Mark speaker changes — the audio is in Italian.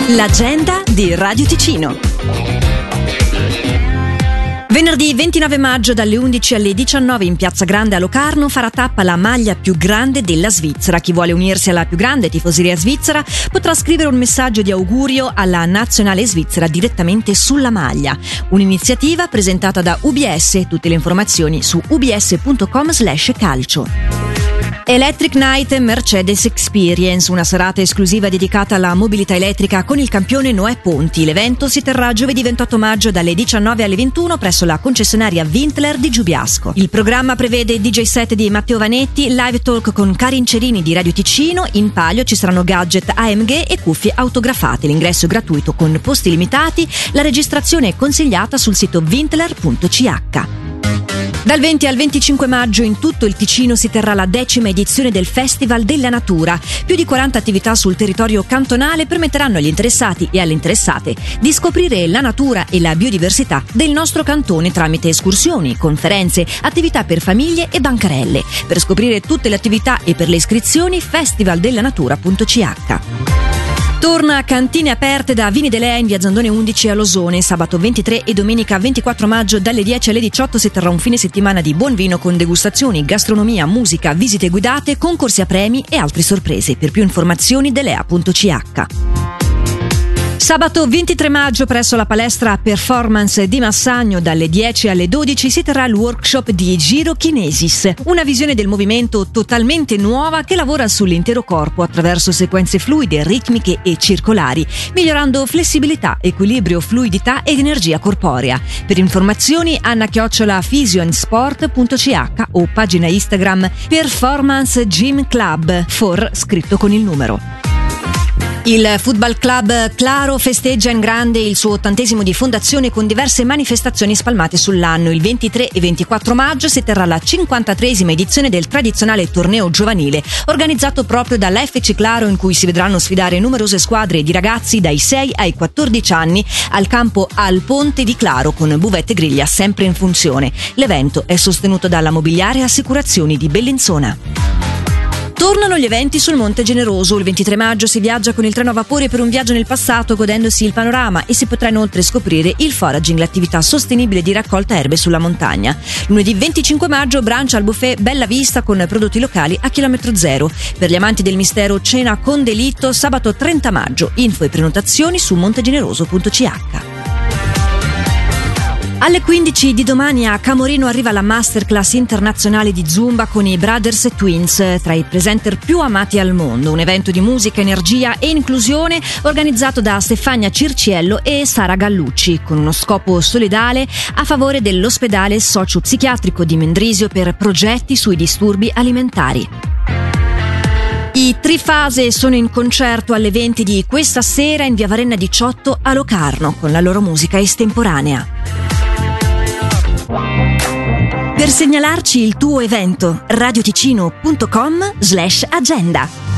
Speaker 1: L'agenda di Radio Ticino. Venerdì 29 maggio dalle 11 alle 19 in Piazza Grande a Locarno farà tappa la maglia più grande della Svizzera. Chi vuole unirsi alla più grande tifoseria svizzera potrà scrivere un messaggio di augurio alla nazionale svizzera direttamente sulla maglia. Un'iniziativa presentata da UBS. Tutte le informazioni su ubs.com/calcio. Electric Night Mercedes Experience, una serata esclusiva dedicata alla mobilità elettrica con il campione Noè Ponti. L'evento si terrà giovedì 28 maggio dalle 19 alle 21 presso la concessionaria Vintler di Giubiasco. Il programma prevede DJ set di Matteo Vanetti, live talk con Karin Cerini di Radio Ticino, in palio ci saranno gadget AMG e cuffie autografate. L'ingresso è gratuito con posti limitati, la registrazione è consigliata sul sito vintler.ch. Dal 20 al 25 maggio in tutto il Ticino si terrà la 10ª edizione del Festival della Natura. Più di 40 attività sul territorio cantonale permetteranno agli interessati e alle interessate di scoprire la natura e la biodiversità del nostro cantone tramite escursioni, conferenze, attività per famiglie e bancarelle. Per scoprire tutte le attività e per le iscrizioni festivaldelanatura.ch. Torna Cantine Aperte da Vini Delea in via Zandone 11 a Losone. Sabato 23 e domenica 24 maggio dalle 10 alle 18 si terrà un fine settimana di buon vino con degustazioni, gastronomia, musica, visite guidate, concorsi a premi e altre sorprese. Per più informazioni delea.ch. Sabato 23 maggio presso la palestra Performance di Massagno dalle 10 alle 12 si terrà il workshop di Gyrokinesis, una visione del movimento totalmente nuova che lavora sull'intero corpo attraverso sequenze fluide, ritmiche e circolari, migliorando flessibilità, equilibrio, fluidità ed energia corporea. Per informazioni anna@physioandsport.ch o pagina Instagram Performance Gym Club for scritto con il numero. Il Football Club Claro festeggia in grande il suo 80° di fondazione con diverse manifestazioni spalmate sull'anno. Il 23 e 24 maggio si terrà la 53ª edizione del tradizionale torneo giovanile, organizzato proprio dalla FC Claro, in cui si vedranno sfidare numerose squadre di ragazzi dai 6 ai 14 anni al campo Al Ponte di Claro con buvette e griglia sempre in funzione. L'evento è sostenuto dalla Mobiliare Assicurazioni di Bellinzona. Tornano gli eventi sul Monte Generoso. Il 23 maggio si viaggia con il treno a vapore per un viaggio nel passato godendosi il panorama e si potrà inoltre scoprire il foraging, l'attività sostenibile di raccolta erbe sulla montagna. Lunedì 25 maggio brunch al buffet Bella Vista con prodotti locali a chilometro zero. Per gli amanti del mistero cena con delitto sabato 30 maggio. Info e prenotazioni su montegeneroso.ch. Alle 15 di domani a Camorino arriva la masterclass internazionale di Zumba con i Brothers Twins, tra i presenter più amati al mondo. Un evento di musica, energia e inclusione organizzato da Stefania Circiello e Sara Gallucci, con uno scopo solidale a favore dell'ospedale socio-psichiatrico di Mendrisio per progetti sui disturbi alimentari. I Trifase sono in concerto alle 20 di questa sera in via Varenna 18 a Locarno con la loro musica estemporanea. Per segnalarci il tuo evento, radioticino.com/agenda.